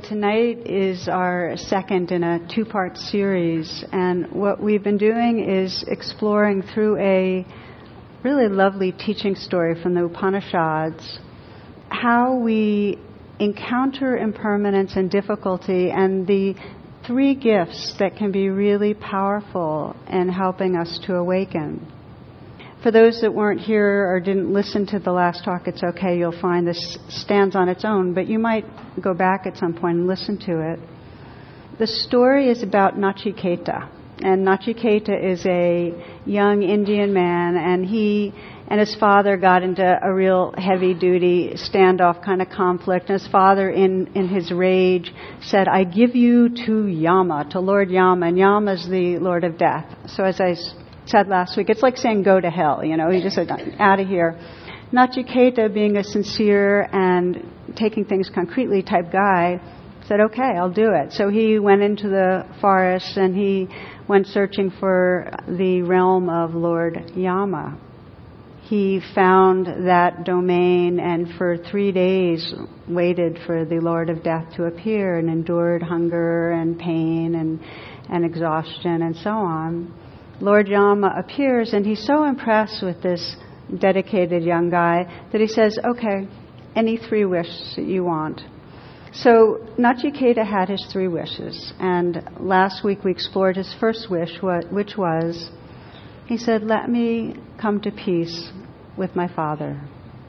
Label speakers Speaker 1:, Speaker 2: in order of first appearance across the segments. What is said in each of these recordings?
Speaker 1: tonight is our second in a two-part series, and what we've been doing is exploring through a really lovely teaching story from the Upanishads how we encounter impermanence and difficulty and the three gifts that can be really powerful in helping us to awaken. For those that weren't here or didn't listen to the last talk, it's okay. You'll find this stands on its own, but you might go back at some point and listen to it. The story is about Nachiketa. And Nachiketa is a young Indian man, and he and his father got into a real heavy-duty standoff kind of conflict. And his father, in his rage, said, "I give you to Yama, to Lord Yama." And Yama is the Lord of Death. So as I said last week, it's like saying go to hell, you know. He just said, out of here. Nachiketa, being a sincere and taking things concretely type guy, said, okay, I'll do it. So he went into the forest and he went searching for the realm of Lord Yama. He found that domain and for 3 days waited for the Lord of Death to appear and endured hunger and pain and exhaustion and so on. Lord Yama appears and he's so impressed with this dedicated young guy that he says, okay, any 3 wishes that you want. So Nachiketa had his 3 wishes, and last week we explored his first wish, which was, he said, let me come to peace with my father.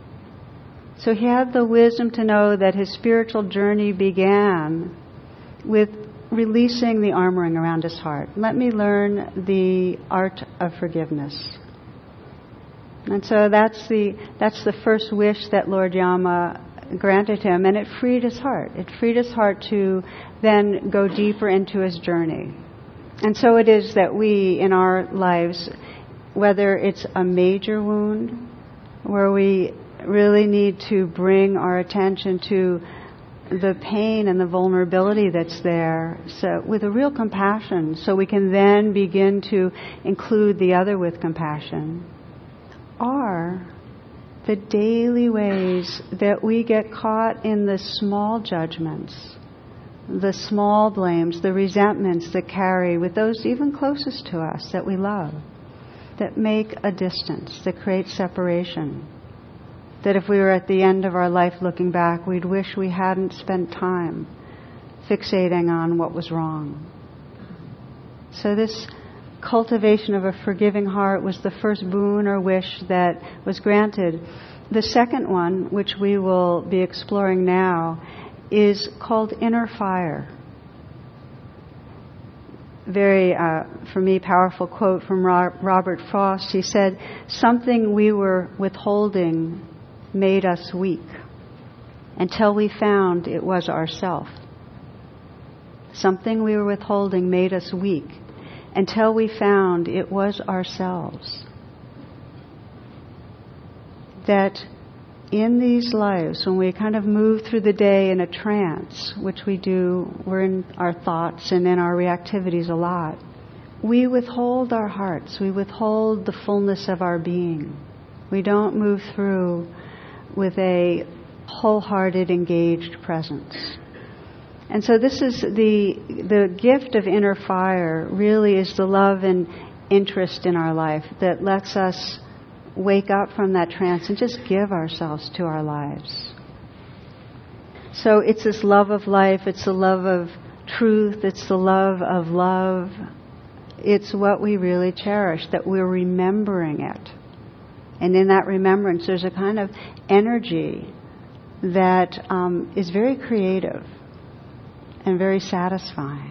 Speaker 1: So he had the wisdom to know that his spiritual journey began with releasing the armoring around his heart. Let me learn the art of forgiveness. And so that's the first wish that Lord Yama granted him, and it freed his heart. It freed his heart to then go deeper into his journey. And so it is that we, in our lives, whether it's a major wound, where we really need to bring our attention to the pain and the vulnerability that's there, so with a real compassion, so we can then begin to include the other with compassion, are the daily ways that we get caught in the small judgments, the small blames, the resentments that carry with those even closest to us that we love, that make a distance, that create separation. That if we were at the end of our life looking back, we'd wish we hadn't spent time fixating on what was wrong. So this cultivation of a forgiving heart was the first boon or wish that was granted. The second one, which we will be exploring now, is called inner fire. Very, for me, powerful quote from Robert Frost. He said, something we were withholding made us weak until we found it was ourself. Something we were withholding made us weak until we found it was ourselves. That in these lives, when we kind of move through the day in a trance, which we do, we're in our thoughts and in our reactivities a lot, we withhold our hearts, we withhold the fullness of our being. We don't move through with a wholehearted, engaged presence. And so this is the gift of inner fire really is the love and interest in our life that lets us wake up from that trance and just give ourselves to our lives. So it's this love of life, it's the love of truth, it's the love of love. It's what we really cherish, that we're remembering it. And in that remembrance, there's a kind of energy that is very creative and very satisfying.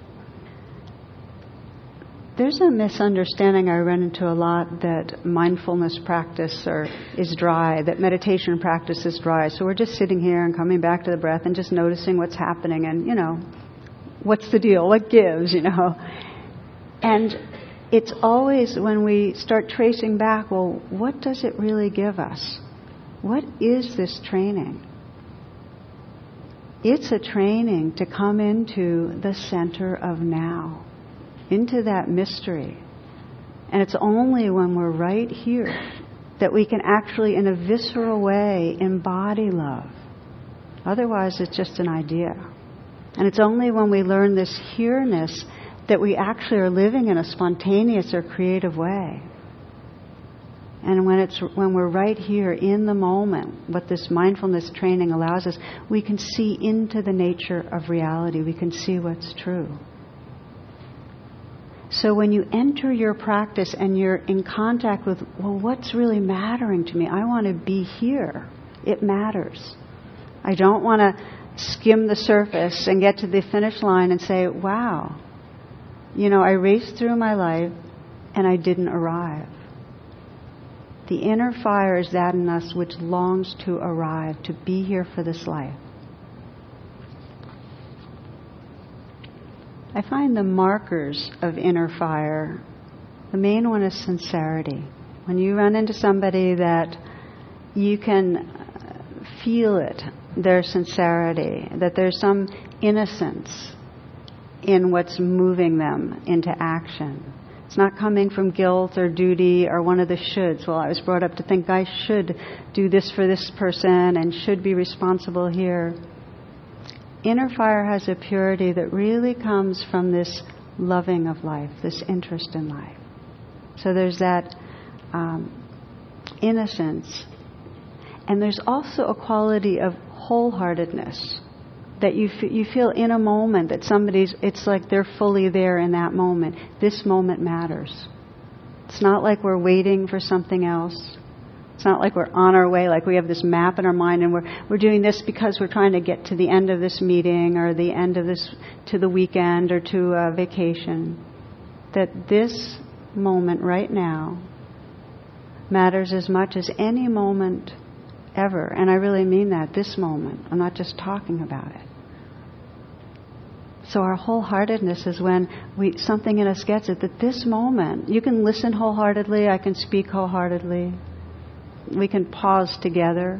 Speaker 1: There's a misunderstanding I run into a lot that mindfulness practice is dry, that meditation practice is dry. So we're just sitting here and coming back to the breath and just noticing what's happening and, what's the deal? What gives, And it's always when we start tracing back, well, what does it really give us? What is this training? It's a training to come into the center of now, into that mystery. And it's only when we're right here that we can actually, in a visceral way, embody love. Otherwise, it's just an idea. And it's only when we learn this here-ness that we actually are living in a spontaneous or creative way. And when we're right here in the moment, what this mindfulness training allows us, we can see into the nature of reality. We can see what's true. So when you enter your practice and you're in contact with, well, what's really mattering to me? I want to be here. It matters. I don't want to skim the surface and get to the finish line and say, wow, I raced through my life and I didn't arrive. The inner fire is that in us which longs to arrive, to be here for this life. I find the markers of inner fire, the main one is sincerity. When you run into somebody that you can feel it, their sincerity, that there's some innocence in what's moving them into action. It's not coming from guilt or duty or one of the shoulds. Well, I was brought up to think I should do this for this person and should be responsible here. Inner fire has a purity that really comes from this loving of life, this interest in life. So there's that innocence. And there's also a quality of wholeheartedness that you feel in a moment that it's like they're fully there in that moment. This moment matters. It's not like we're waiting for something else. It's not like we're on our way, like we have this map in our mind and we're doing this because we're trying to get to the end of this meeting or the end of this, to the weekend or to a vacation. That this moment right now matters as much as any moment ever. And I really mean that, this moment. I'm not just talking about it. So our wholeheartedness is when something in us gets it, that this moment, you can listen wholeheartedly, I can speak wholeheartedly. We can pause together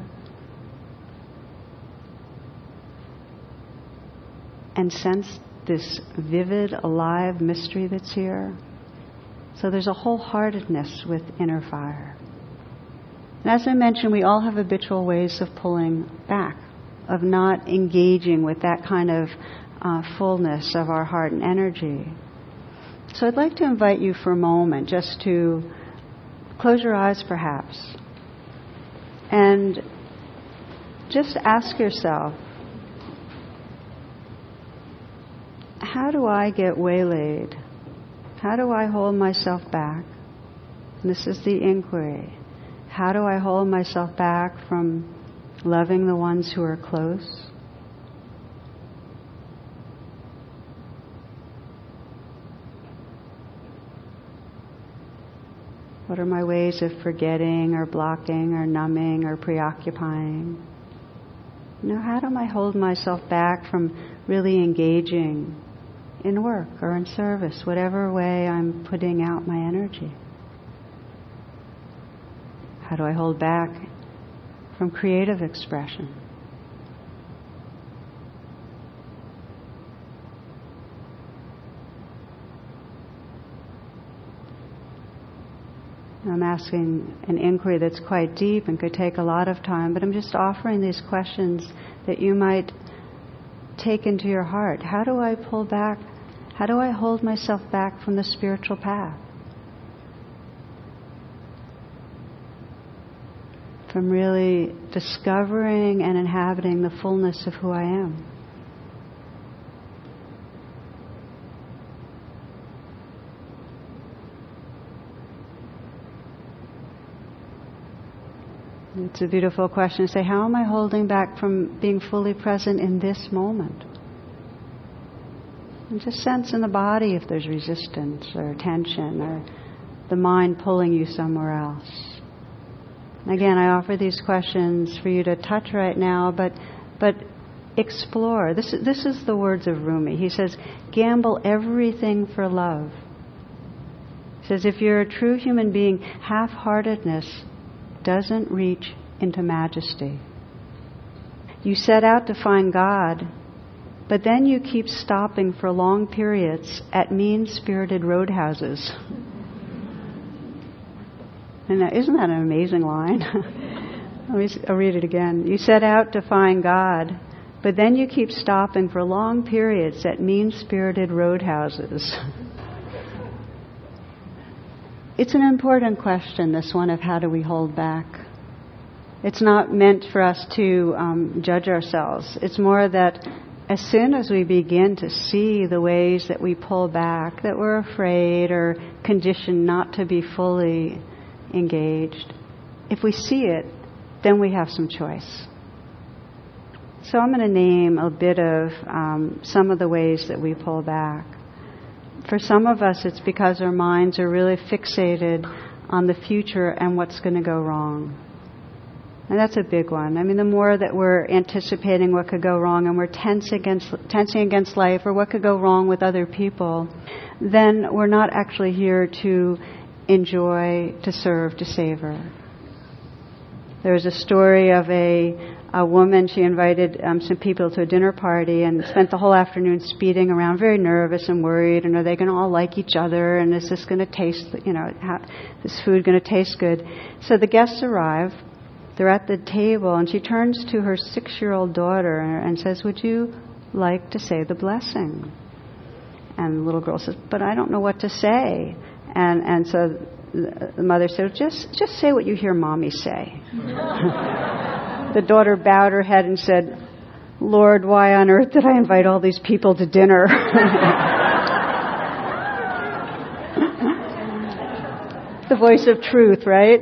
Speaker 1: and sense this vivid, alive mystery that's here. So there's a wholeheartedness with inner fire. And as I mentioned, we all have habitual ways of pulling back, of not engaging with that kind of fullness of our heart and energy. So I'd like to invite you for a moment just to close your eyes perhaps and just ask yourself, how do I get waylaid? How do I hold myself back? And this is the inquiry. How do I hold myself back from loving the ones who are close? What are my ways of forgetting or blocking or numbing or preoccupying? How do I hold myself back from really engaging in work or in service, whatever way I'm putting out my energy? How do I hold back from creative expression? I'm asking an inquiry that's quite deep and could take a lot of time, but I'm just offering these questions that you might take into your heart. How do I pull back? How do I hold myself back from the spiritual path? From really discovering and inhabiting the fullness of who I am. It's a beautiful question to say, how am I holding back from being fully present in this moment? And just sense in the body if there's resistance or tension or the mind pulling you somewhere else. Again, I offer these questions for you to touch right now, but explore. This is the words of Rumi. He says, gamble everything for love. He says, if you're a true human being, half-heartedness doesn't reach into majesty. You set out to find God, but then you keep stopping for long periods at mean-spirited roadhouses. And now, isn't that an amazing line? I'll read it again. You set out to find God, But then you keep stopping for long periods at mean-spirited roadhouses. It's an important question, this one of how do we hold back. It's not meant for us to judge ourselves. It's more that as soon as we begin to see the ways that we pull back, that we're afraid or conditioned not to be fully engaged, if we see it, then we have some choice. So I'm going to name a bit of some of the ways that we pull back. For some of us, it's because our minds are really fixated on the future and what's going to go wrong. And that's a big one. I mean, the more that we're anticipating what could go wrong and we're tensing against life or what could go wrong with other people, then we're not actually here to enjoy, to serve, to savor. There's a story of a woman. She invited some people to a dinner party and spent the whole afternoon speeding around, very nervous and worried. And are they going to all like each other? And is this going to taste, this food going to taste good? So the guests arrive. They're at the table, and she turns to her 6-year-old daughter and says, "Would you like to say the blessing?" And the little girl says, "But I don't know what to say." And so the mother said, just say what you hear Mommy say. The daughter bowed her head and said, "Lord, why on earth did I invite all these people to dinner?" The voice of truth, right?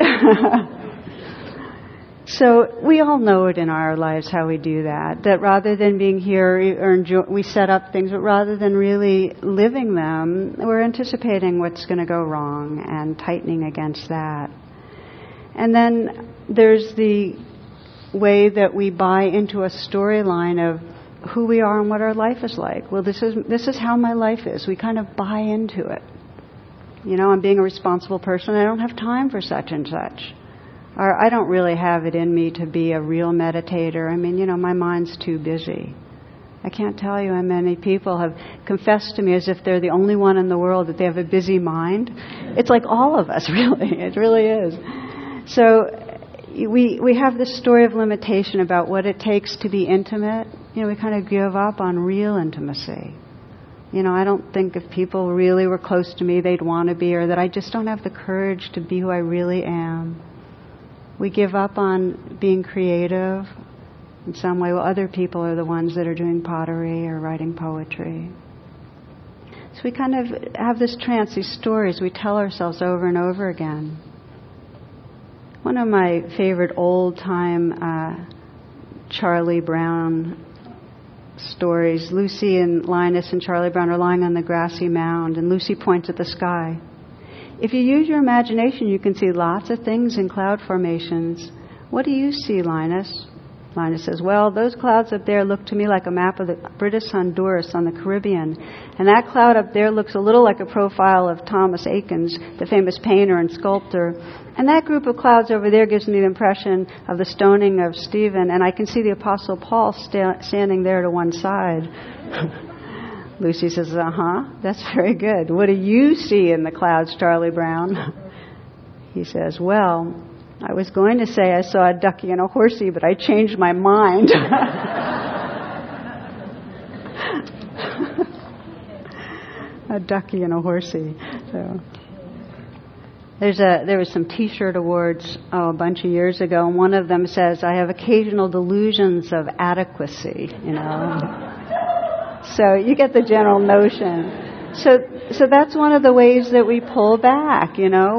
Speaker 1: So we all know it in our lives how we do that. That rather than being here, we set up things, but rather than really living them, we're anticipating what's going to go wrong and tightening against that. And then there's the way that we buy into a storyline of who we are and what our life is like. Well, this is how my life is. We kind of buy into it. I'm being a responsible person. I don't have time for such and such. Or I don't really have it in me to be a real meditator. I mean, my mind's too busy. I can't tell you how many people have confessed to me as if they're the only one in the world that they have a busy mind. It's like all of us, really. It really is. So we have this story of limitation about what it takes to be intimate. We kind of give up on real intimacy. I don't think if people really were close to me, they'd want to be, or that I just don't have the courage to be who I really am. We give up on being creative in some way. Well, other people are the ones that are doing pottery or writing poetry. So we kind of have this trance, these stories we tell ourselves over and over again. One of my favorite old-time Charlie Brown stories, Lucy and Linus and Charlie Brown are lying on the grassy mound, and Lucy points at the sky. If you use your imagination, you can see lots of things in cloud formations. What do you see, Linus? Linus says, "Well, those clouds up there look to me like a map of the British Honduras on the Caribbean. And that cloud up there looks a little like a profile of Thomas Eakins, the famous painter and sculptor. And that group of clouds over there gives me the impression of the stoning of Stephen. And I can see the Apostle Paul standing there to one side." Lucy says, "That's very good. What do you see in the clouds, Charlie Brown?" He says, "Well, I was going to say I saw a ducky and a horsey, but I changed my mind." A ducky and a horsey. So there was some T-shirt awards a bunch of years ago, and one of them says, "I have occasional delusions of adequacy," So you get the general notion. So that's one of the ways that we pull back,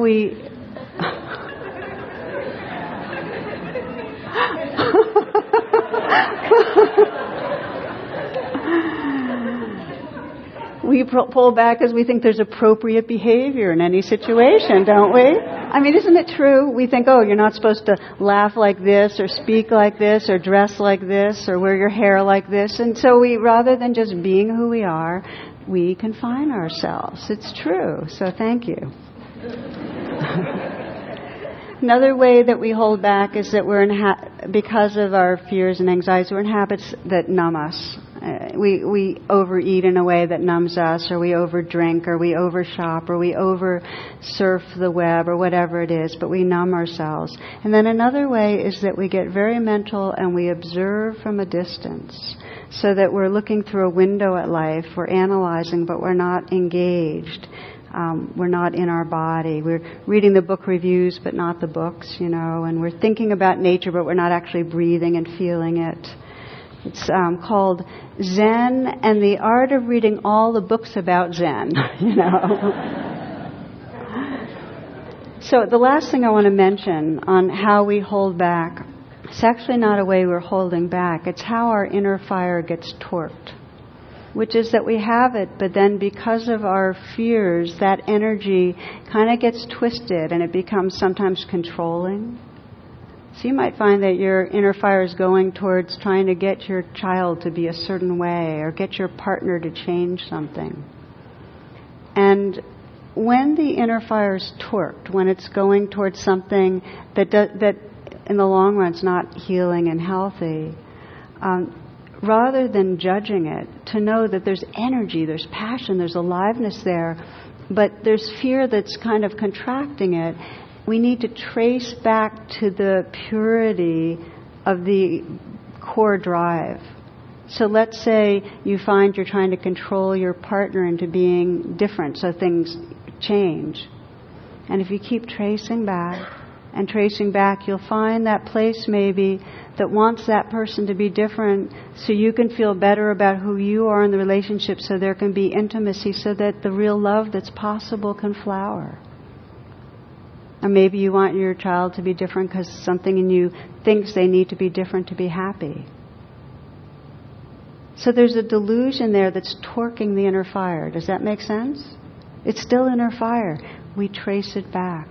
Speaker 1: We pull back as we think there's appropriate behavior in any situation, don't we? I mean, isn't it true? We think, you're not supposed to laugh like this, or speak like this, or dress like this, or wear your hair like this. And so we, rather than just being who we are, we confine ourselves. It's true. So thank you. Another way that we hold back is that we're because of our fears and anxieties, we're in habits that numb us. We overeat in a way that numbs us, or we overdrink, or we overshop, or we over-surf the web, or whatever it is, but we numb ourselves. And then another way is that we get very mental and we observe from a distance, so that we're looking through a window at life, we're analyzing, but we're not engaged. We're not in our body. We're reading the book reviews, but not the books, and we're thinking about nature, but we're not actually breathing and feeling it. It's called Zen and the Art of Reading All the Books About Zen, So the last thing I want to mention on how we hold back, it's actually not a way we're holding back. It's how our inner fire gets torqued. Which is that we have it, but then because of our fears, that energy kind of gets twisted and it becomes sometimes controlling. So you might find that your inner fire is going towards trying to get your child to be a certain way or get your partner to change something. And when the inner fire is torqued, when it's going towards something that in the long run is not healing and healthy, rather than judging it, to know that there's energy, there's passion, there's aliveness there, but there's fear that's kind of contracting it, we need to trace back to the purity of the core drive. So let's say you find you're trying to control your partner into being different so things change. And if you keep tracing back, you'll find that place maybe that wants that person to be different so you can feel better about who you are in the relationship, so there can be intimacy, so that the real love that's possible can flower. Or maybe you want your child to be different because something in you thinks they need to be different to be happy. So there's a delusion there that's torquing the inner fire. Does that make sense? It's still inner fire. We trace it back.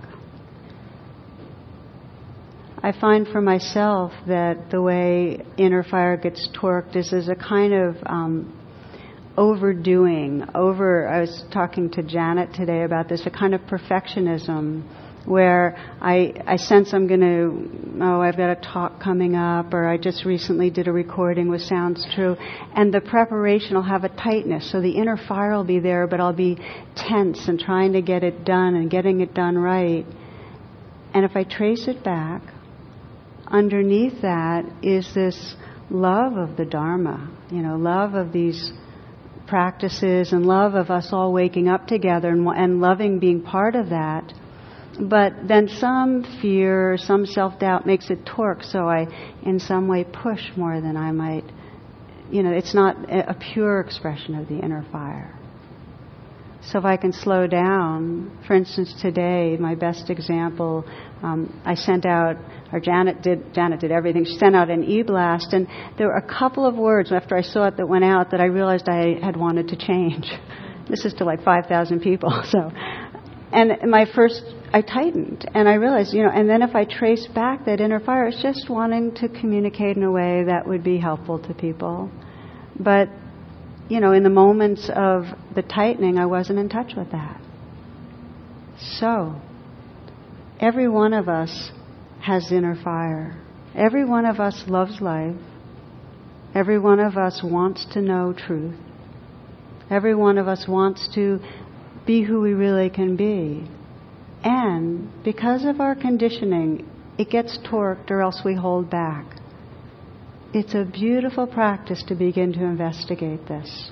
Speaker 1: I find for myself that the way inner fire gets torqued is as a kind of overdoing. I was talking to Janet today about this, a kind of perfectionism where I sense I've got a talk coming up, or I just recently did a recording with Sounds True, and the preparation will have a tightness, so the inner fire will be there, but I'll be tense and trying to get it done and getting it done right. And if I trace it back, underneath that is this love of the Dharma, love of these practices and love of us all waking up together and loving being part of that. But then some fear, some self-doubt makes it torque, so I in some way push more than I might. It's not a pure expression of the inner fire. So if I can slow down, for instance today, my best example, I sent out, or Janet did everything, she sent out an e-blast, and there were a couple of words after I saw it that went out that I realized I had wanted to change. This is to like 5,000 people, so. And I tightened, and I realized, and then if I trace back that inner fire, it's just wanting to communicate in a way that would be helpful to people. But, in the moments of the tightening, I wasn't in touch with that. So, every one of us has inner fire. Every one of us loves life. Every one of us wants to know truth. Every one of us wants to be who we really can be. And because of our conditioning, it gets torqued or else we hold back. It's a beautiful practice to begin to investigate this.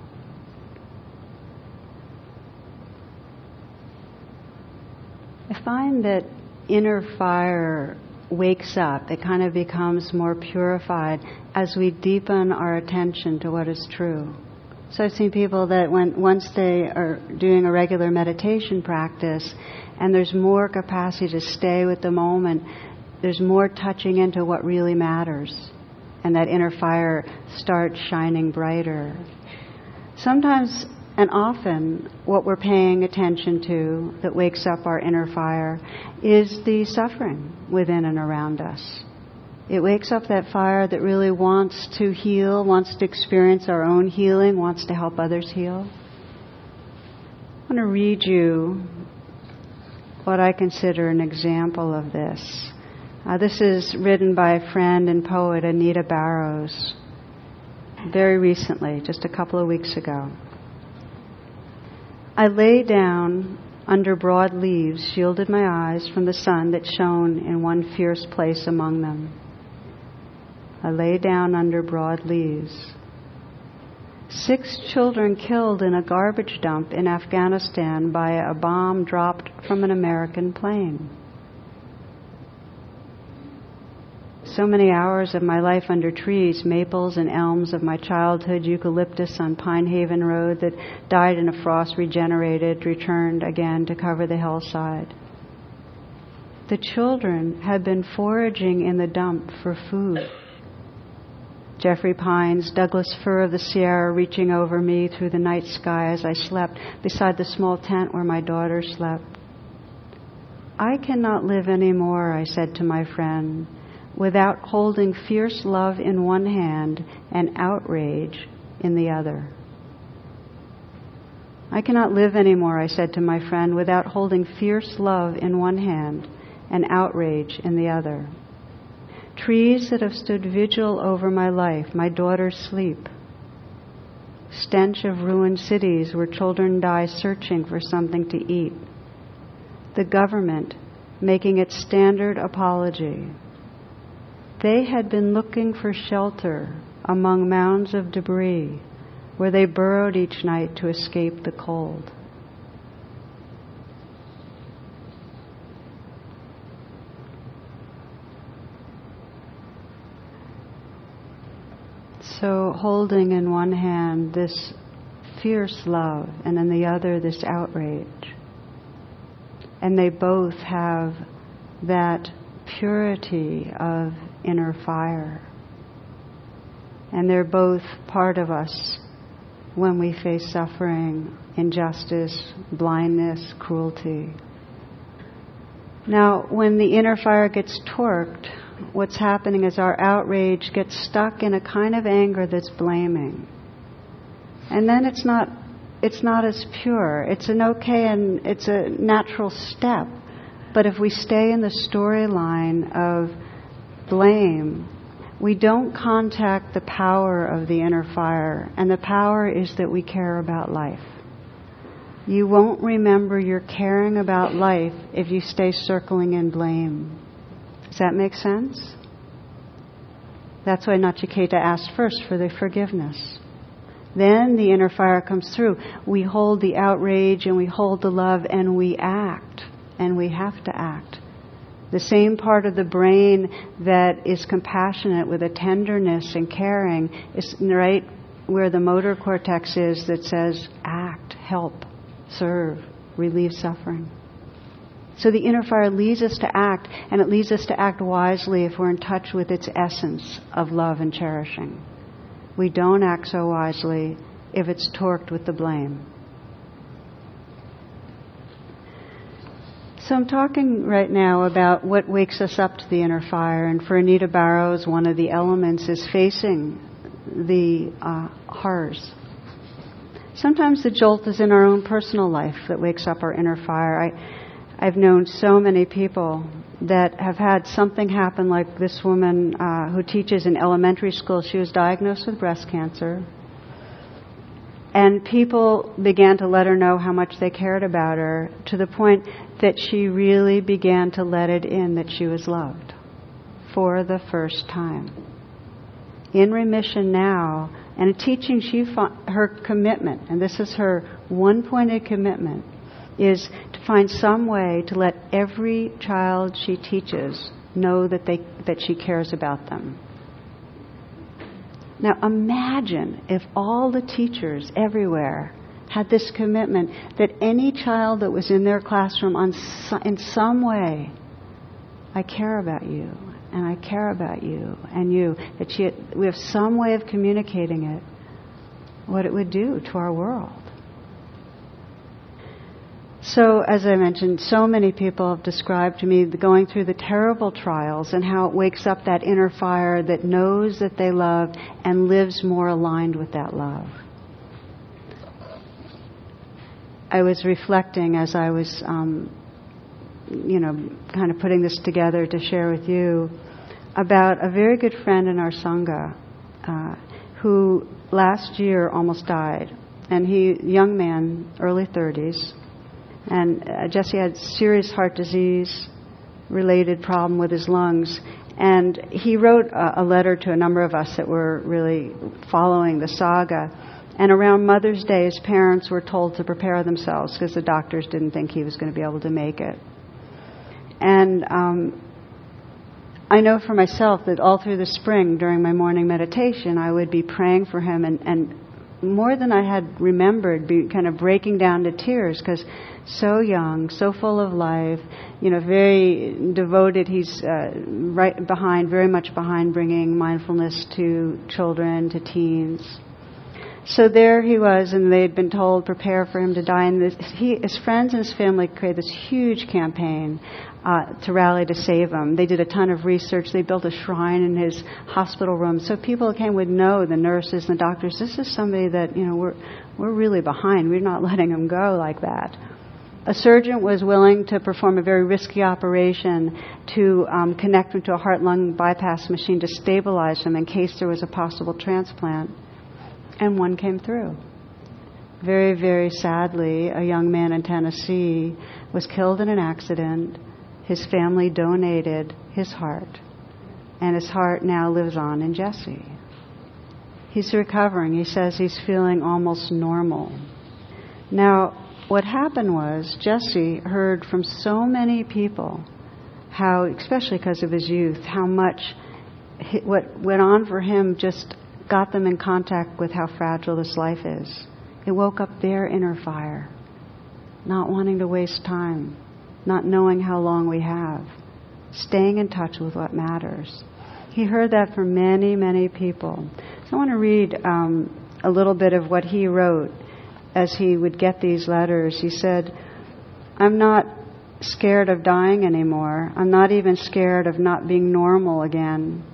Speaker 1: I find that inner fire wakes up. It kind of becomes more purified as we deepen our attention to what is true. So I've seen people that once they are doing a regular meditation practice and there's more capacity to stay with the moment, there's more touching into what really matters, and that inner fire starts shining brighter. Sometimes and often what we're paying attention to that wakes up our inner fire is the suffering within and around us. It wakes up that fire that really wants to heal, wants to experience our own healing, wants to help others heal. I want to read you what I consider an example of this. This is written by a friend and poet, Anita Barrows. very recently, just a couple of weeks ago. I lay down under broad leaves, shielded my eyes from the sun that shone in one fierce place among them. I lay down under broad leaves. 6 children killed in a garbage dump in Afghanistan by a bomb dropped from an American plane. So many hours of my life under trees, maples and elms of my childhood, eucalyptus on Pine Haven Road that died in a frost, regenerated, returned again to cover the hillside. The children had been foraging in the dump for food. Jeffrey pines, Douglas fir of the Sierra reaching over me through the night sky as I slept beside the small tent where my daughter slept. I cannot live anymore, I said to my friend, without holding fierce love in one hand and outrage in the other. I cannot live anymore, I said to my friend, without holding fierce love in one hand and outrage in the other. Trees that have stood vigil over my life, my daughter's sleep. Stench of ruined cities where children die searching for something to eat. The government making its standard apology. They had been looking for shelter among mounds of debris where they burrowed each night to escape the cold. So holding in one hand this fierce love and in the other this outrage. And they both have that purity of inner fire. And they're both part of us when we face suffering, injustice, blindness, cruelty. Now, when the inner fire gets torqued, what's happening is our outrage gets stuck in a kind of anger that's blaming. And then it's not as pure. It's an okay and it's a natural step. But if we stay in the storyline of blame, we don't contact the power of the inner fire. And the power is that we care about life. You won't remember you're caring about life if you stay circling in blame. Does that make sense? That's why Nachiketa asked first for the forgiveness. Then the inner fire comes through. We hold the outrage and we hold the love and we act. And we have to act. The same part of the brain that is compassionate with a tenderness and caring is right where the motor cortex is that says act, help, serve, relieve suffering. So the inner fire leads us to act, and it leads us to act wisely if we're in touch with its essence of love and cherishing. We don't act so wisely if it's torqued with the blame. So I'm talking right now about what wakes us up to the inner fire, and for Anita Barrows, one of the elements is facing the horrors. Sometimes the jolt is in our own personal life that wakes up our inner fire. I've known so many people that have had something happen, like this woman who teaches in elementary school. She was diagnosed with breast cancer. And people began to let her know how much they cared about her, to the point that she really began to let it in that she was loved for the first time. In remission now, and in teaching, her commitment, and this is her one-pointed commitment, is to find some way to let every child she teaches know that she cares about them. Now imagine if all the teachers everywhere had this commitment that any child that was in their classroom in some way, I care about you, and I care about you, and you, that we have some way of communicating it, what it would do to our world. So, as I mentioned, so many people have described to me going through the terrible trials and how it wakes up that inner fire that knows that they love and lives more aligned with that love. I was reflecting as I was, kind of putting this together to share with you about a very good friend in our Sangha, who last year almost died. And young man, early 30s. And Jesse had serious heart disease, related problem with his lungs. And he wrote a letter to a number of us that were really following the saga. And around Mother's Day, his parents were told to prepare themselves because the doctors didn't think he was going to be able to make it. And I know for myself that all through the spring, during my morning meditation, I would be praying for him and more than I had remembered, be kind of breaking down to tears because so young, so full of life, very devoted. He's very much behind bringing mindfulness to children, to teens. So there he was, and they'd been told, prepare for him to die. And his friends and his family created this huge campaign to rally to save him. They did a ton of research. They built a shrine in his hospital room so people who came would know, the nurses and the doctors, this is somebody that, we're really behind. We're not letting him go like that. A surgeon was willing to perform a very risky operation to connect him to a heart-lung bypass machine to stabilize him in case there was a possible transplant. And one came through. Very, very sadly, a young man in Tennessee was killed in an accident. His family donated his heart. And his heart now lives on in Jesse. He's recovering. He says he's feeling almost normal. Now, what happened was Jesse heard from so many people how, especially because of his youth, how much what went on for him just got them in contact with how fragile this life is. It woke up their inner fire, not wanting to waste time, not knowing how long we have, staying in touch with what matters. He heard that from many, many people. So I want to read a little bit of what he wrote as he would get these letters. He said, I'm not scared of dying anymore. I'm not even scared of not being normal again.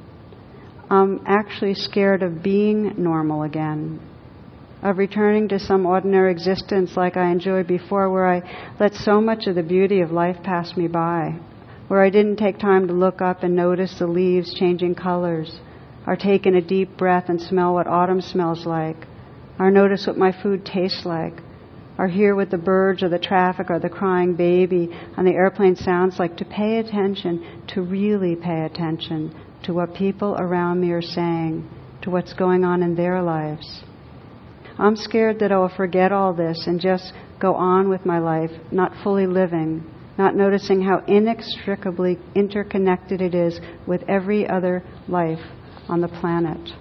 Speaker 1: I'm actually scared of being normal again, of returning to some ordinary existence like I enjoyed before, where I let so much of the beauty of life pass me by, where I didn't take time to look up and notice the leaves changing colors, or take in a deep breath and smell what autumn smells like, or notice what my food tastes like, or hear what the birds or the traffic or the crying baby on the airplane sounds like, to pay attention, to really pay attention to what people around me are saying, to what's going on in their lives. I'm scared that I will forget all this and just go on with my life, not fully living, not noticing how inextricably interconnected it is with every other life on the planet.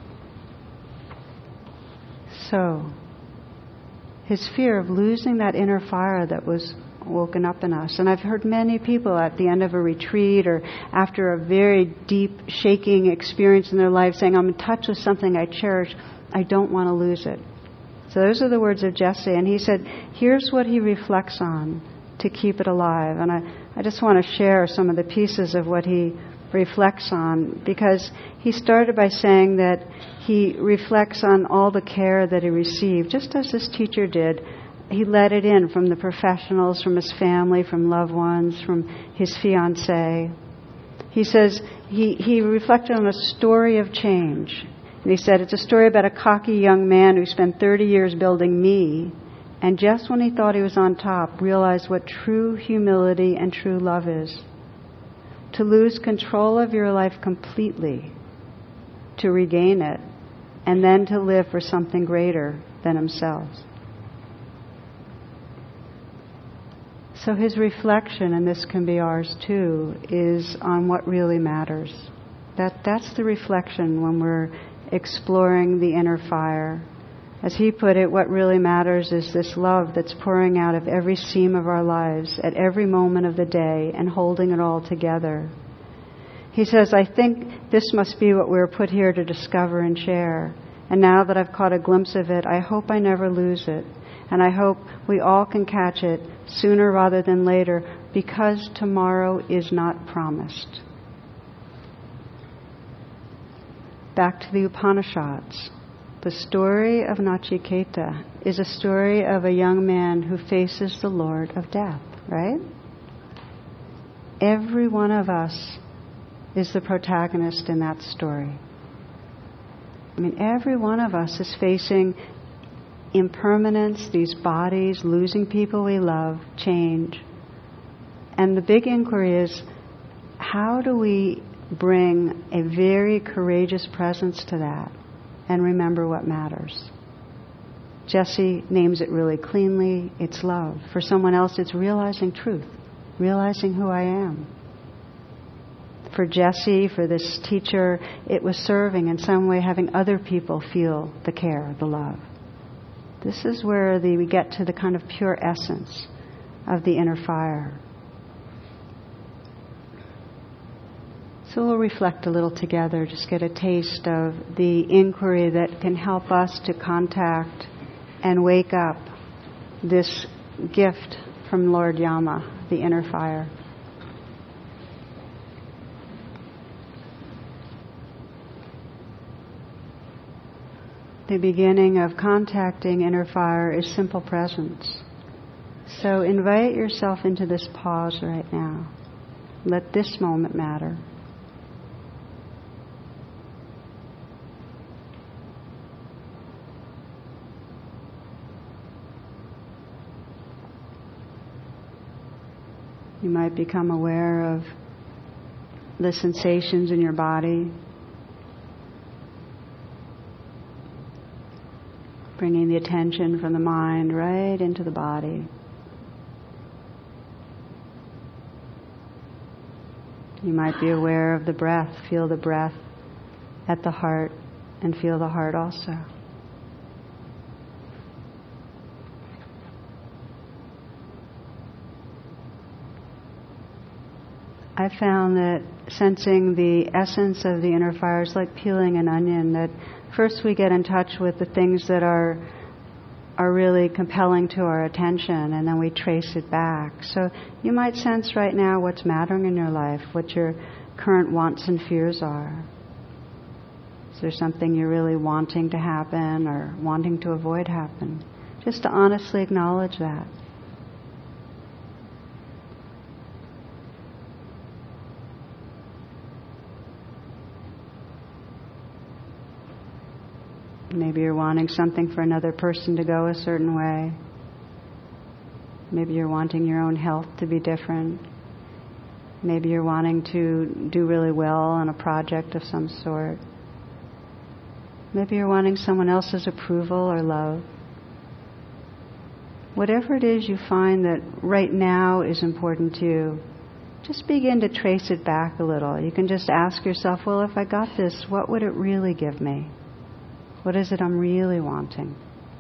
Speaker 1: So, his fear of losing that inner fire that was woken up in us. And I've heard many people at the end of a retreat or after a very deep, shaking experience in their life saying, I'm in touch with something I cherish. I don't want to lose it. So those are the words of Jesse. And he said, here's what he reflects on to keep it alive. And I just want to share some of the pieces of what he reflects on, because he started by saying that he reflects on all the care that he received, just as this teacher did. He let it in from the professionals, from his family, from loved ones, from his fiancée. He says he reflected on a story of change. And he said, it's a story about a cocky young man who spent 30 years building me, and just when he thought he was on top, realized what true humility and true love is. To lose control of your life completely, to regain it, and then to live for something greater than himself. So his reflection, and this can be ours too, is on what really matters. That's the reflection when we're exploring the inner fire. As he put it, what really matters is this love that's pouring out of every seam of our lives at every moment of the day and holding it all together. He says, I think this must be what we're put here to discover and share. And now that I've caught a glimpse of it, I hope I never lose it. And I hope we all can catch it sooner rather than later, because tomorrow is not promised. Back to the Upanishads. The story of Nachiketa is a story of a young man who faces the Lord of Death, right? Every one of us is the protagonist in that story. I mean, every one of us is facing impermanence, these bodies, losing people we love, change. And the big inquiry is, how do we bring a very courageous presence to that and remember what matters? Jesse names it really cleanly. It's love. For someone else, it's realizing truth, realizing who I am. For Jesse, for this teacher, it was serving in some way, having other people feel the care, the love. This is where we get to the kind of pure essence of the inner fire. So we'll reflect a little together, just get a taste of the inquiry that can help us to contact and wake up this gift from Lord Yama, the inner fire. The beginning of contacting inner fire is simple presence. So invite yourself into this pause right now. Let this moment matter. You might become aware of the sensations in your body, bringing the attention from the mind right into the body. You might be aware of the breath. Feel the breath at the heart and feel the heart also. I found that sensing the essence of the inner fire is like peeling an onion, that first we get in touch with the things that are really compelling to our attention, and then we trace it back. So you might sense right now what's mattering in your life, what your current wants and fears are. Is there something you're really wanting to happen or wanting to avoid happen? Just to honestly acknowledge that. Maybe you're wanting something for another person to go a certain way. Maybe you're wanting your own health to be different. Maybe you're wanting to do really well on a project of some sort. Maybe you're wanting someone else's approval or love. Whatever it is you find that right now is important to you, just begin to trace it back a little. You can just ask yourself, well, if I got this, what would it really give me? What is it I'm really wanting?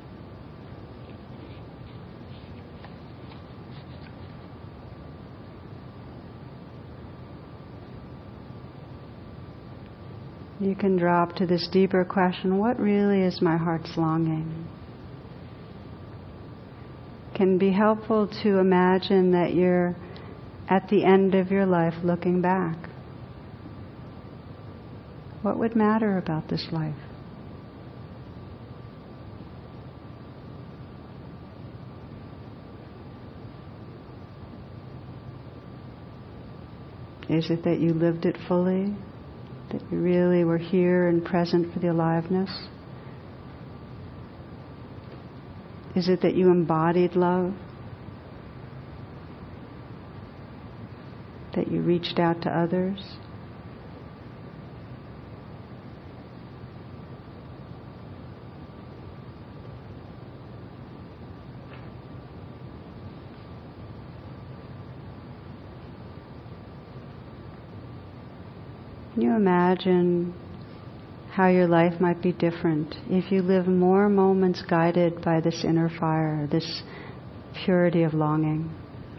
Speaker 1: You can drop to this deeper question, what really is my heart's longing? It can be helpful to imagine that you're at the end of your life looking back. What would matter about this life? Is it that you lived it fully? That you really were here and present for the aliveness? Is it that you embodied love? That you reached out to others? Can you imagine how your life might be different if you live more moments guided by this inner fire, this purity of longing?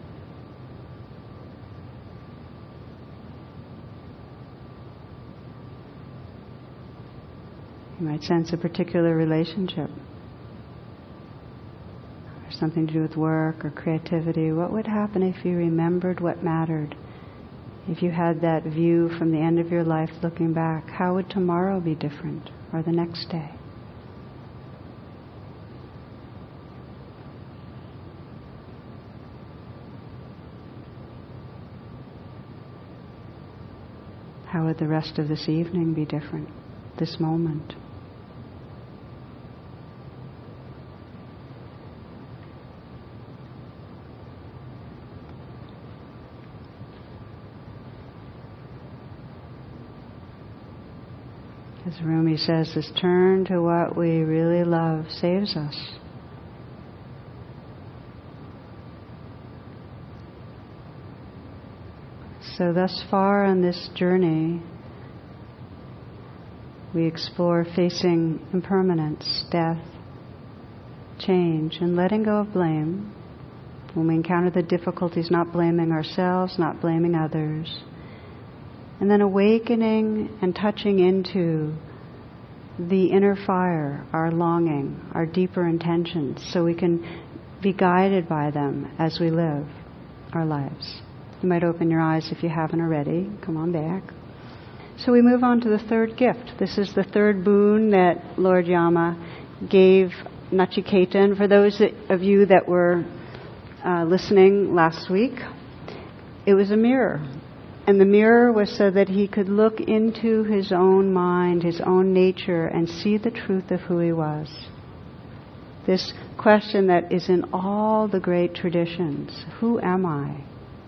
Speaker 1: You might sense a particular relationship, or something to do with work or creativity. What would happen if you remembered what mattered? If you had that view from the end of your life looking back, how would tomorrow be different, or the next day? How would the rest of this evening be different, this moment? As Rumi says, this turn to what we really love saves us. So thus far on this journey, we explore facing impermanence, death, change, and letting go of blame. When we encounter the difficulties, not blaming ourselves, not blaming others. And then awakening and touching into the inner fire, our longing, our deeper intentions, so we can be guided by them as we live our lives. You might open your eyes if you haven't already. Come on back. So we move on to the third gift. This is the third boon that Lord Yama gave Nachiketa. And for those of you that were listening last week, it was a mirror. And the mirror was so that he could look into his own mind, his own nature, and see the truth of who he was. This question that is in all the great traditions: who am I?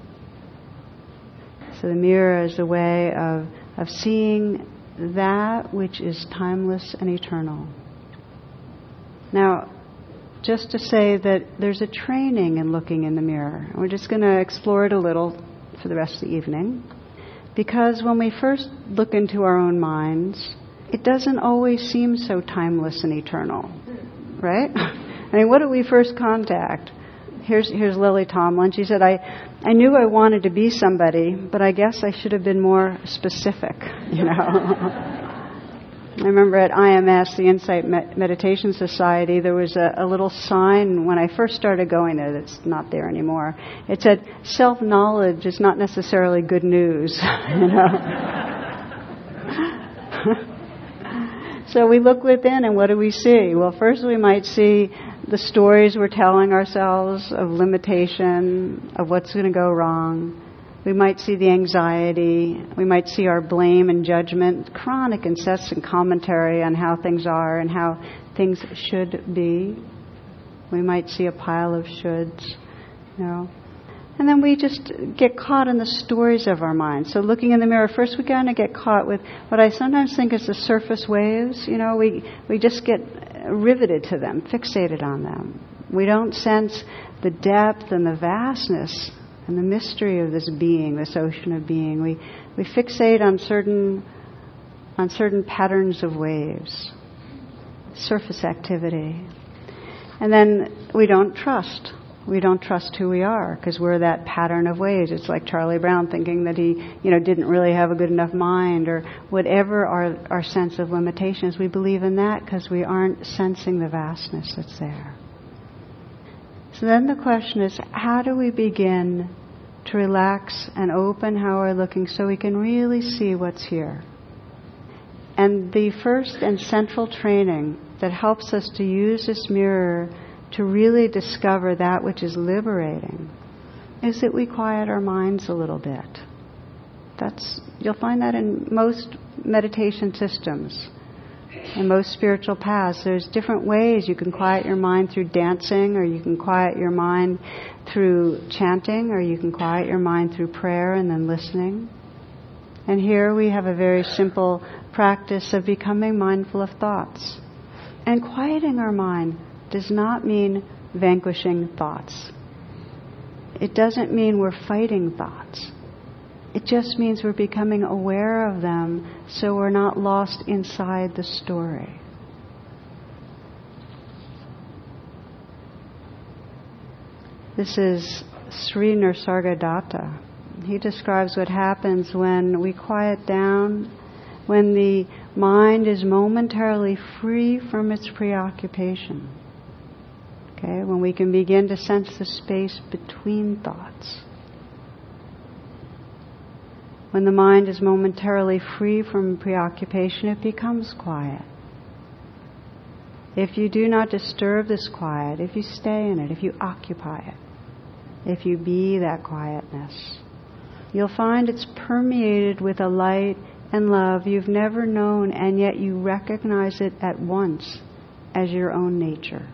Speaker 1: So the mirror is a way of seeing that which is timeless and eternal. Now, just to say that there's a training in looking in the mirror. We're just going to explore it a little for the rest of the evening. Because when we first look into our own minds, it doesn't always seem so timeless and eternal. Right? I mean, what do we first contact? Here's Lily Tomlin. She said, I knew I wanted to be somebody, but I guess I should have been more specific, you know. I remember at IMS, the Insight Meditation Society, there was a little sign when I first started going there that's not there anymore. It said, self-knowledge is not necessarily good news, you know. So we look within, and what do we see? Well, first we might see the stories we're telling ourselves of limitation, of what's going to go wrong. We might see the anxiety. We might see our blame and judgment, chronic incessant commentary on how things are and how things should be. We might see a pile of shoulds, you know. And then we just get caught in the stories of our minds. So looking in the mirror, first we kind of get caught with what I sometimes think is the surface waves. You know, we just get riveted to them, fixated on them. We don't sense the depth and the vastness and the mystery of this being, this ocean of being. We fixate on certain patterns of waves, surface activity. And then we don't trust. We don't trust who we are because we're that pattern of waves. It's like Charlie Brown thinking that he, didn't really have a good enough mind, or whatever our sense of limitations. We believe in that because we aren't sensing the vastness that's there. So then the question is, how do we begin to relax and open how we're looking so we can really see what's here? And the first and central training that helps us to use this mirror to really discover that which is liberating is that we quiet our minds a little bit. You'll find that in most meditation systems, in most spiritual paths. There's different ways you can quiet your mind through dancing, or you can quiet your mind through chanting, or you can quiet your mind through prayer and then listening. And here we have a very simple practice of becoming mindful of thoughts. And quieting our mind does not mean vanquishing thoughts. It doesn't mean we're fighting thoughts. It just means we're becoming aware of them so we're not lost inside the story. This is Sri Nisargadatta. He describes what happens when we quiet down, when the mind is momentarily free from its preoccupation. Okay, when we can begin to sense the space between thoughts. When the mind is momentarily free from preoccupation, it becomes quiet. If you do not disturb this quiet, if you stay in it, if you occupy it, if you be that quietness, you'll find it's permeated with a light and love you've never known, and yet you recognize it at once as your own nature.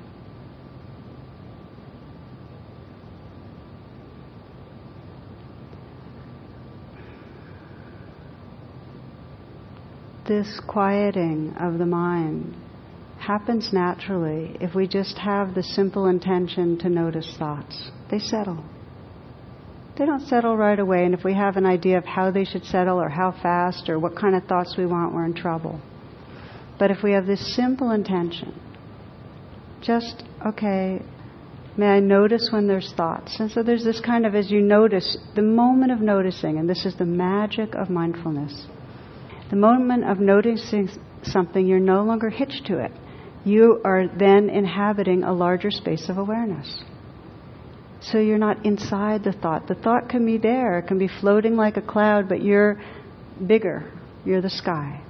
Speaker 1: this quieting of the mind happens naturally if we just have the simple intention to notice thoughts. They settle. They don't settle right away, and if we have an idea of how they should settle or how fast or what kind of thoughts we want, we're in trouble. But if we have this simple intention, just, okay, may I notice when there's thoughts? And so there's this kind of, as you notice, the moment of noticing, and this is the magic of mindfulness. The moment of noticing something, you're no longer hitched to it. You are then inhabiting a larger space of awareness. So you're not inside the thought. The thought can be there, it can be floating like a cloud, but you're bigger. You're the sky.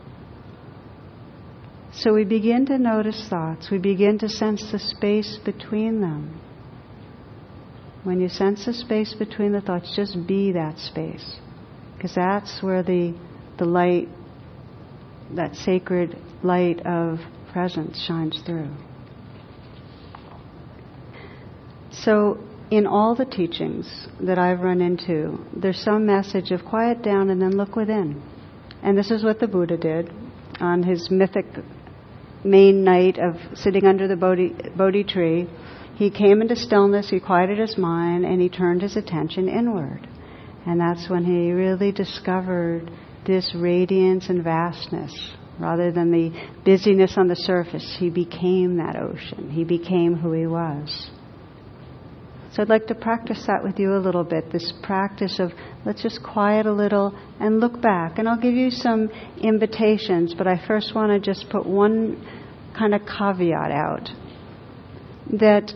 Speaker 1: So we begin to notice thoughts. We begin to sense the space between them. When you sense the space between the thoughts, just be that space. Because that's where the light, that sacred light of presence shines through. So in all the teachings that I've run into, there's some message of quiet down and then look within. And this is what the Buddha did on his mythic main night of sitting under the Bodhi tree. He came into stillness, he quieted his mind, and he turned his attention inward. And that's when he really discovered this radiance and vastness. Rather than the busyness on the surface, he became that ocean. He became who he was. So I'd like to practice that with you a little bit, this practice of let's just quiet a little and look back. And I'll give you some invitations, but I first want to just put one kind of caveat out. That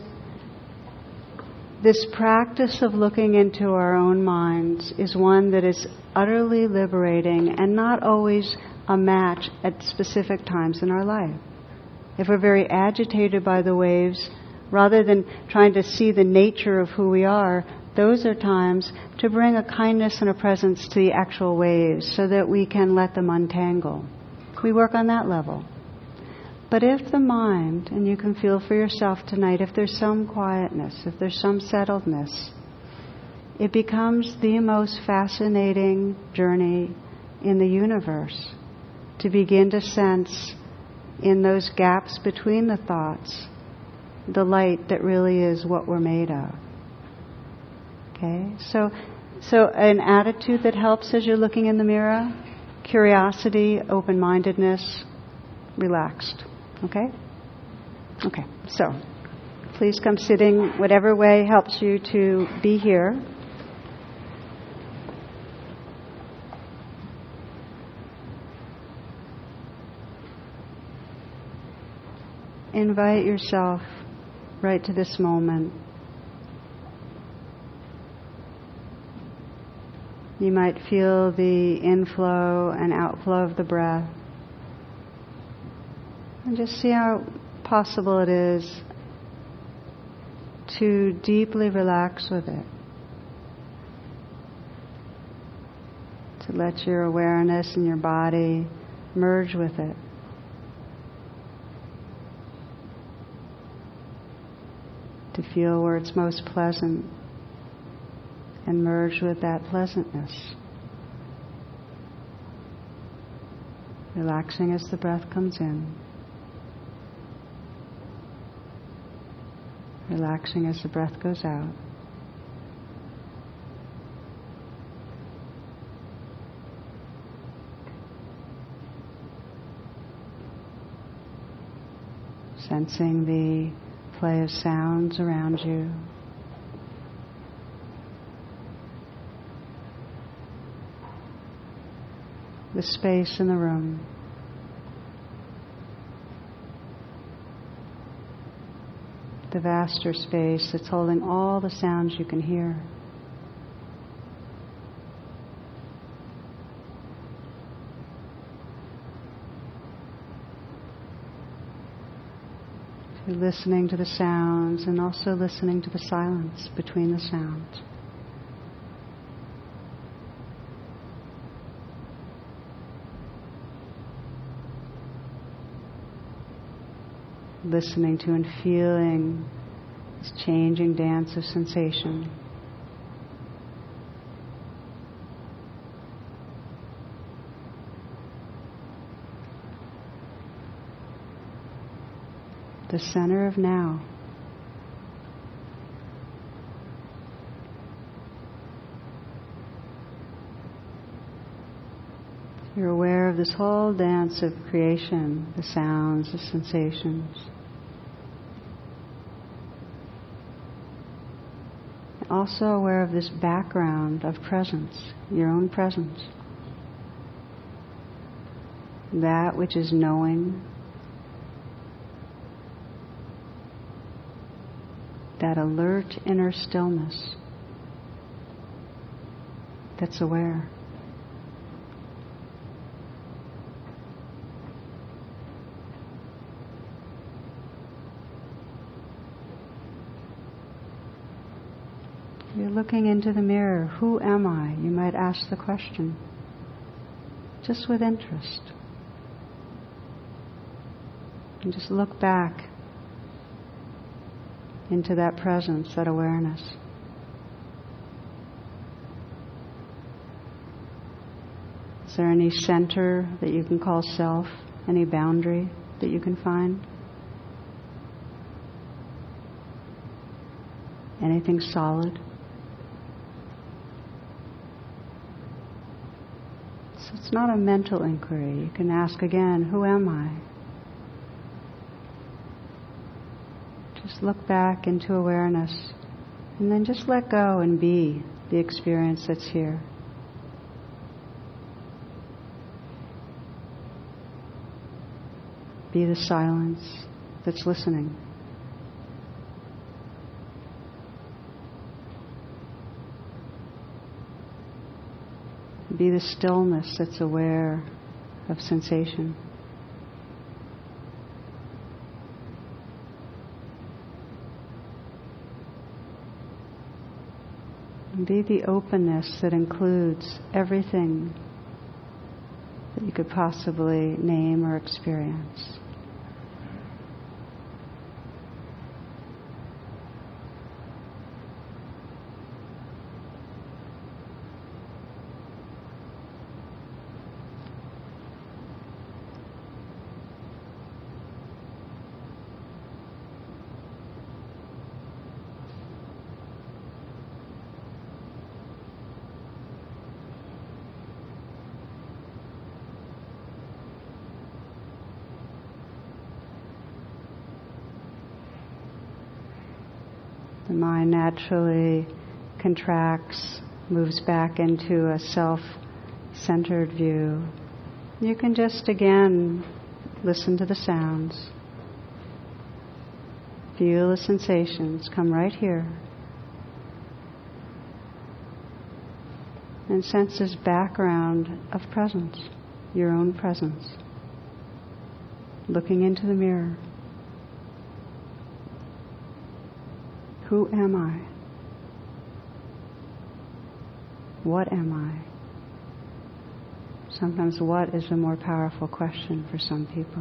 Speaker 1: this practice of looking into our own minds is one that is utterly liberating and not always a match at specific times in our life. If we're very agitated by the waves, rather than trying to see the nature of who we are, those are times to bring a kindness and a presence to the actual waves so that we can let them untangle. We work on that level. But if the mind, and you can feel for yourself tonight, if there's some quietness, if there's some settledness, it becomes the most fascinating journey in the universe to begin to sense in those gaps between the thoughts the light that really is what we're made of. Okay? So an attitude that helps as you're looking in the mirror, curiosity, open-mindedness, relaxed. Okay? Okay. So please come sitting whatever way helps you to be here. Invite yourself right to this moment. You might feel the inflow and outflow of the breath. And just see how possible it is to deeply relax with it. To let your awareness and your body merge with it. To feel where it's most pleasant and merge with that pleasantness. Relaxing as the breath comes in. Relaxing as the breath goes out. Sensing the play of sounds around you. The space in the room. The vaster space that's holding all the sounds you can hear. You're listening to the sounds and also listening to the silence between the sounds. Listening to and feeling this changing dance of sensation. the center of now. You're aware of this whole dance of creation, the sounds, the sensations. Also aware of this background of presence, your own presence. That which is knowing, that alert inner stillness that's aware. You're looking into the mirror. Who am I? You might ask the question, just with interest. And just look back into that presence, that awareness. Is there any center that you can call self? Any boundary that you can find? Anything solid? So it's not a mental inquiry. You can ask again, who am I? Just look back into awareness and then just let go and be the experience that's here. Be the silence that's listening. Be the stillness that's aware of sensation. And be the openness that includes everything that you could possibly name or experience. The mind naturally contracts, moves back into a self-centered view. You can just again listen to the sounds. Feel the sensations come right here. And sense this background of presence, your own presence. Looking into the mirror. Who am I? What am I? Sometimes what is a more powerful question for some people.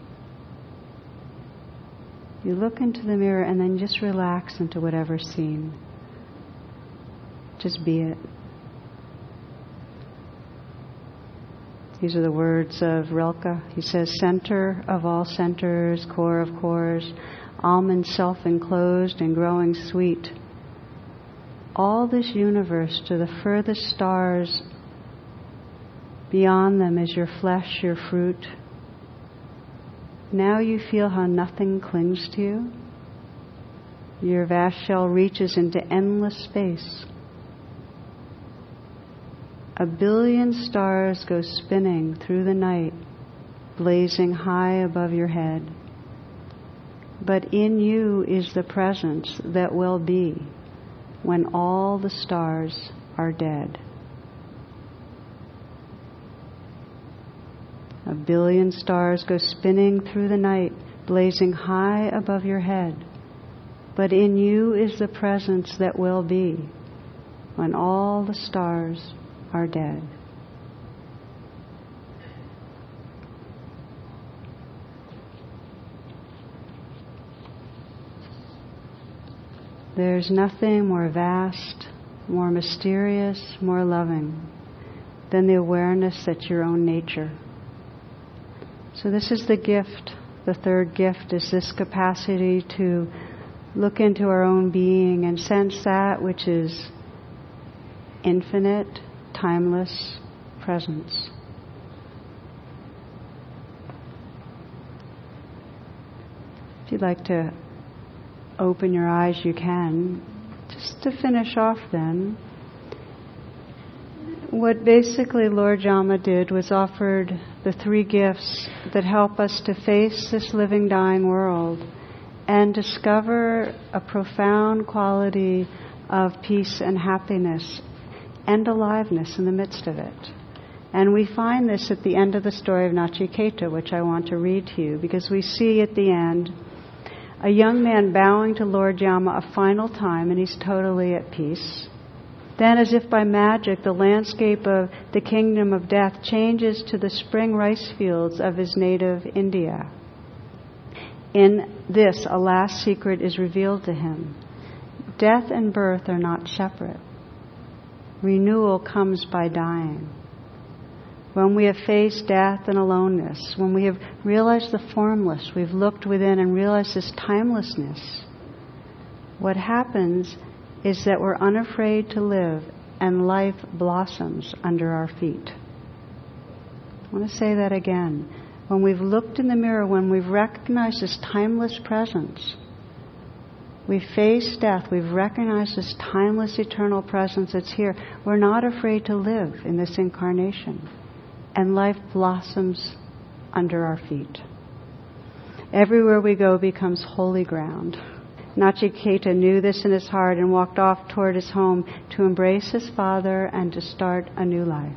Speaker 1: You look into the mirror and then just relax into whatever's seen. Just be it. These are the words of Rilke. He says, center of all centers, core of cores, almond self-enclosed and growing sweet. All this universe to the furthest stars, beyond them is your flesh, your fruit. Now you feel how nothing clings to you. Your vast shell reaches into endless space. 1 billion stars go spinning through the night, blazing high above your head. But in you is the presence that will be when all the stars are dead. 1 billion stars go spinning through the night, blazing high above your head. But in you is the presence that will be when all the stars are dead. There's nothing more vast, more mysterious, more loving than the awareness that's your own nature. So this is the gift the third gift is this capacity to look into our own being and sense that which is infinite, timeless presence. If you'd like to open your eyes, you can. Just to finish off then, what basically Lord Yama did was offered the three gifts that help us to face this living, dying world and discover a profound quality of peace and happiness and aliveness in the midst of it. And we find this at the end of the story of Nachiketa, which I want to read to you, because we see at the end a young man bowing to Lord Yama a final time, and he's totally at peace. Then, as if by magic, the landscape of the kingdom of death changes to the spring rice fields of his native India. In this, a last secret is revealed to him. Death and birth are not separate. Renewal comes by dying. When we have faced death and aloneness, when we have realized the formless, we've looked within and realized this timelessness, what happens is that we're unafraid to live and life blossoms under our feet. I want to say that again. When we've looked in the mirror, when we've recognized this timeless presence, we've faced death, we've recognized this timeless eternal presence that's here, we're not afraid to live in this incarnation. And life blossoms under our feet. Everywhere we go becomes holy ground. Nachiketa knew this in his heart and walked off toward his home to embrace his father and to start a new life.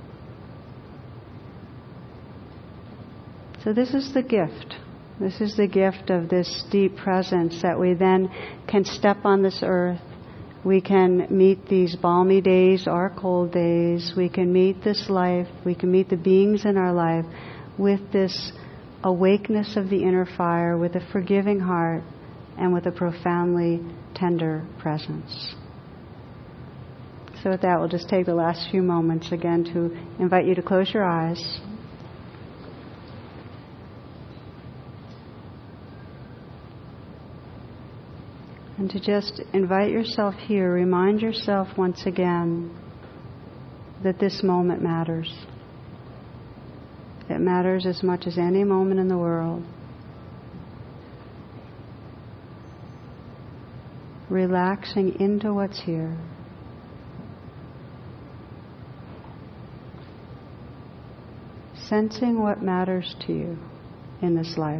Speaker 1: So this is the gift. This is the gift of this deep presence that we then can step on this earth. We can meet these balmy days or cold days. We can meet this life. We can meet the beings in our life with this awakeness of the inner fire, with a forgiving heart, and with a profoundly tender presence. So with that, we'll just take the last few moments again to invite you to close your eyes. And to just invite yourself here, remind yourself once again that this moment matters. It matters as much as any moment in the world. Relaxing into what's here. Sensing what matters to you in this life.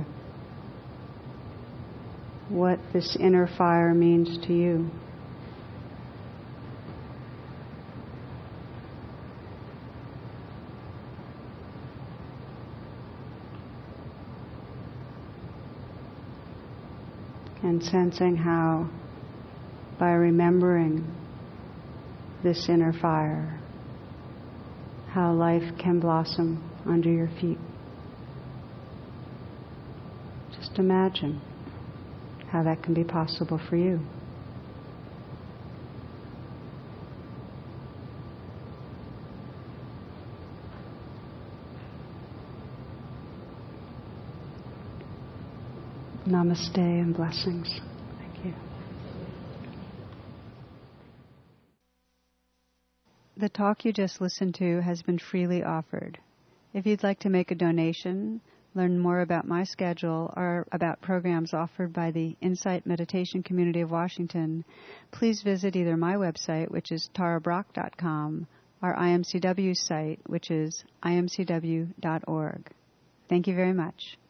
Speaker 1: What this inner fire means to you. And sensing how, by remembering this inner fire, how life can blossom under your feet. Just imagine how that can be possible for you. Namaste and blessings. Thank you. The talk you just listened to has been freely offered. If you'd like to make a donation, learn more about my schedule, or about programs offered by the Insight Meditation Community of Washington, please visit either my website, which is tarabrach.com, or IMCW's site, which is imcw.org. Thank you very much.